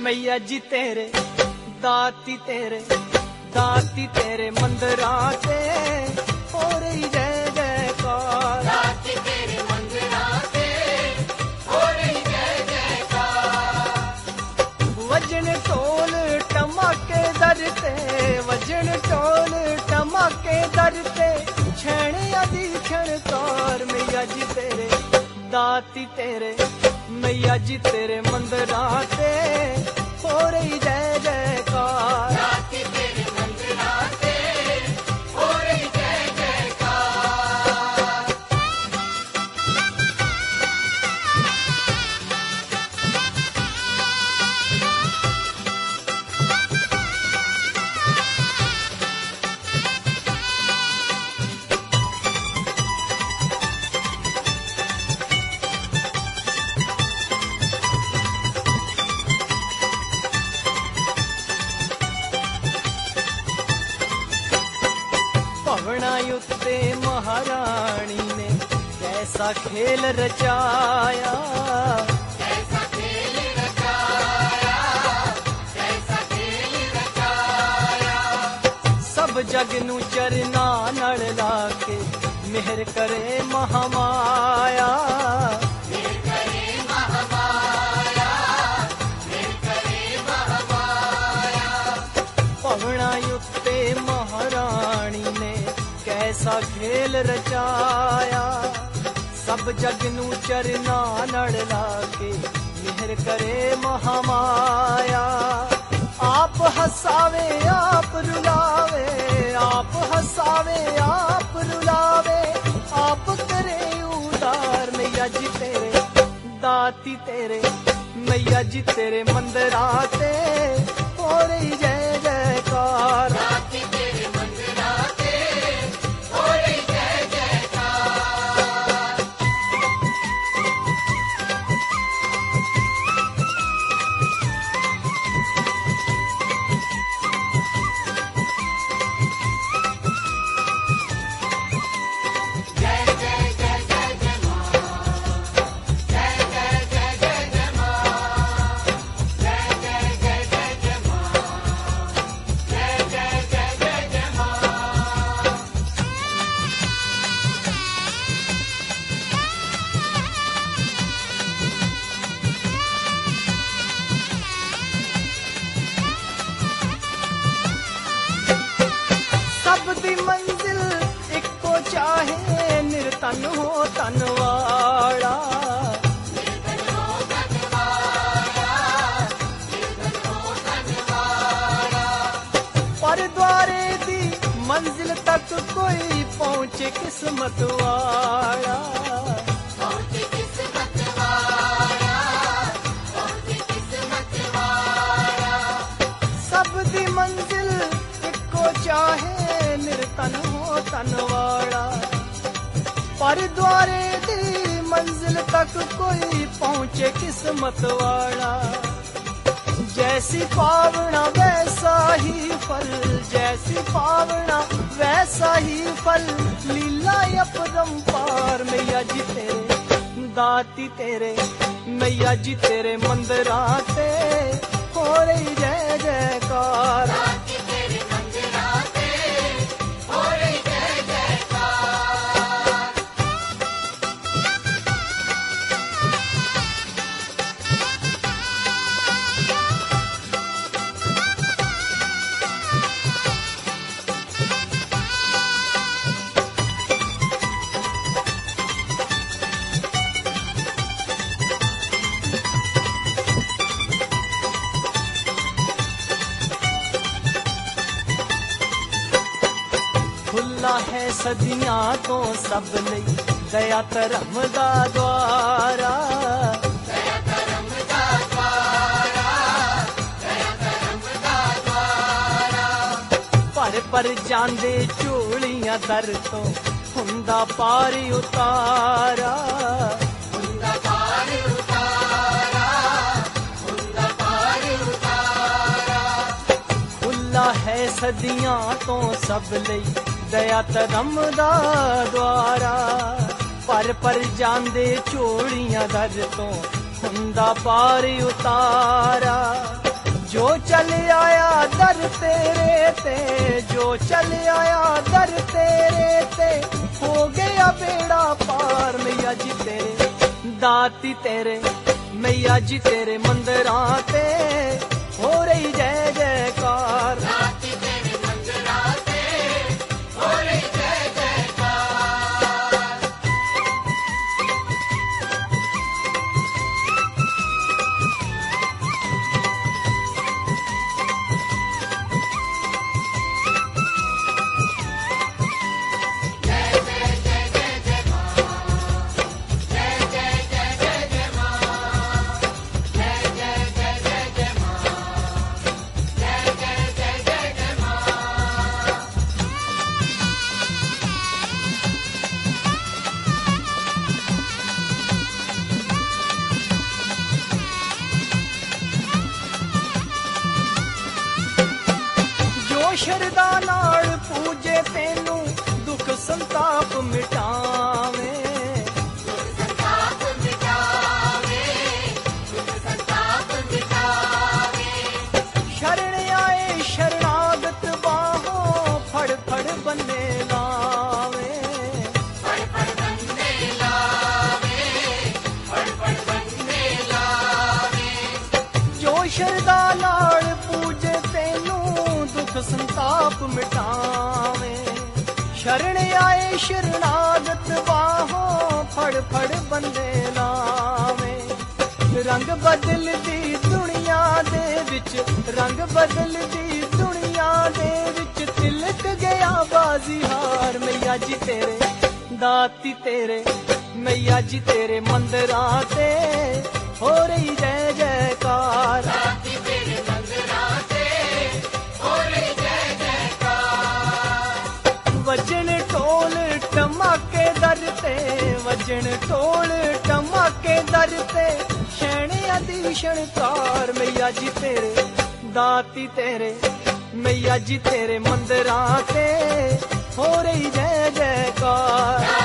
मैया जी तेरे दाती तेरे मंदिरां ते हो रही जय जयकार। दाती तेरे मंदिरां ते हो रही जय जयकार। वजन टोल टमाके दरते, वजन टोल टमाके दरते, छेण आदि छणकार। मैया जी तेरे दाती तेरे, मैया जी तेरे मंदिरां ते हो रही जय जयकार। दाती तेरे मंदिरां ते हो रही जय जयकार। पवनायुक्ते महारानी ने कैसा खेल रचाया, कैसा खेल रचाया, कैसा खेल रचाया। सब जग नू चरना नल लाके मेहर करे महामाया। मेहर करे महामाया, मेहर करे महामाया। पवनायुक्ते महारानी ने कैसा खेल रचाया, सब जग नू चरना नल लाके मेहर करे महामाया। आप हसावे आप रुलावे, आप हसावे आप रुलावे, आप करे उदार। मैया जी तेरे दाती तेरे, मैया जी तेरे मंदिरां ते हो रही जय जयकार। दाती तेरे मंदिरां ते हो रही जय जयकार। जय जय जय जय जय मां, जय जय जय जय जय मां, जय जय जय जय जय मां, जय जय जय जय जय मां। सब दी मंजिल इको चाहे, निरतन हो तनवाड़ा। निर्धन हो धनवाड़ा, निर्धन हो धनवाड़ा। पर द्वारे दी मंजिल तक कोई पहुंचे किस्मत वाला। पहुंचे किस्मत वाला, पहुंचे किस्मत वाला। सब दी मंजिल इको चाहे, निरतन हो तनवाड़ा। पर द्वारे दी मंजिल तक कोई पहुंचे किस्मत वाला। जैसी पावना वैसा ही फल, जैसी पावना वैसा ही फल, लीला अपरंपार। मैया जी तेरे दाती तेरे, मैया जी तेरे मंदिरां ते हो रही जय जयकार। दाती तेरे मंदिरां ते हो रही जय जयकार। खुला है सदियां तो सब ਲਈ दया धर्म दा द्वारा। दया धर्म दा द्वारा, दया धर्म दा द्वारा। पर ਜਾਂਦੇ ਝੋਲੀਆਂ ਦਰ ਤੋਂ ਹੁੰਦਾ ਪਾਰ ਉਤਾਰਾ। ਹੁੰਦਾ ਪਾਰ ਉਤਾਰਾ, ਹੁੰਦਾ ਪਾਰ ਉਤਾਰਾ। ਖੁੱਲਾ ਹੈ ਸਦੀਆਂ ਤੋਂ ਸਭ ਲਈ ਦਇਆ ਧਰਮ ਦਾ ਦੁਆਰਾ। ਪਰ ਜਾਂਦੇ ਝੋਲੀਆਂ ਦਰ ਤੋਂ ਹੁੰਦਾ ਪਾਰ ਉਤਾਰਾ। जो चल आया दर तेरे ते, जो चल आया दर तेरे ते, हो गया बेड़ा पार। मैया जी तेरे दाती तेरे, मैया जी तेरे मंदिरां ते हो रही जय जयकार। दाती तेरे मंदिरां ते हो रही जय जयकार। शरदा नाल पूजे तेनू दुख संताप मिटावे। संताप मिटावे, दुख संताप मिटावे। शरण आए शरणागत बाहों फड़ फड़ बन्ने लावे। फड़ फड़ बन्ने लावे, फड़ फड़ बन्ने लावे। जो शरदा नाल पूजे तेनू दुख संताप मिटावे। शरण आए शरणागत बाहों फड़ फड़ बंदे लावे। रंग बदलदी दुनिया दे विच, रंग बदलदी दुनिया दे विच, तिलक गया बाजी हार। मैया जी तेरे दाती तेरे, मैया जी तेरे मंदिरां ते हो रही जय जयकार। दाती तेरे मंदिरां ते हो रही जय जयकार। वजन ढोल टमाके दर ते, वजन ढोल टमाके दर ते, शैणियां दी शणकार। मैया जी तेरे दाती तेरे, मैया जी तेरे मंदिरां ते हो रही जय जयकार।